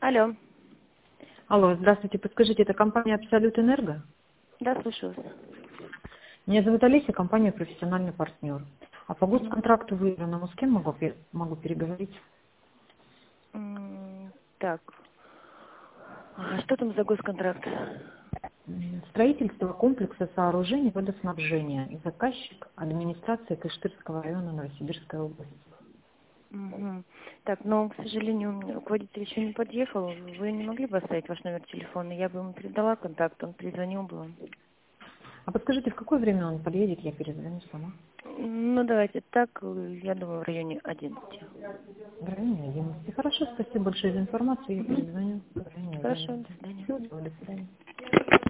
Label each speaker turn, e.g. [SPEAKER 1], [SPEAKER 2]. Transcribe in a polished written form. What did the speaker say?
[SPEAKER 1] Алло.
[SPEAKER 2] Алло, здравствуйте. Подскажите, это компания «Абсолют Энерго»?
[SPEAKER 1] Да, слушаю вас.
[SPEAKER 2] Меня зовут Олеся, компания «Профессиональный партнер». А по
[SPEAKER 1] Мгм.
[SPEAKER 2] госконтракту выигранному с кем могу переговорить?
[SPEAKER 1] Так. Что там за госконтракт?
[SPEAKER 2] Строительство комплекса сооружений водоснабжения. Заказчик — администрация Кыштырского района Новосибирской области.
[SPEAKER 1] Мгм. Так, но, к сожалению, у меня руководитель еще не подъехал. Вы не могли бы оставить ваш номер телефона? Я бы ему передала контакт, он перезвонил бы вам.
[SPEAKER 2] А подскажите, в какое время он подъедет, я перезвоню сама.
[SPEAKER 1] Ну, давайте так, я думаю, в районе 11.
[SPEAKER 2] В районе 11. Хорошо, спасибо большое за информацию, я
[SPEAKER 1] Мгм.
[SPEAKER 2] перезвоню в районе
[SPEAKER 1] Хорошо,
[SPEAKER 2] 11.
[SPEAKER 1] до свидания.
[SPEAKER 2] Всего доброго, до свидания.